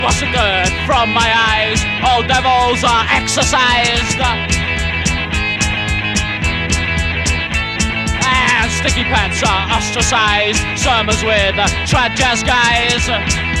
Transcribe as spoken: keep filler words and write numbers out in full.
What's the good from my eyes? All devils are exorcised. And sticky pants are ostracized. Sermons with uh, trad jazz guys.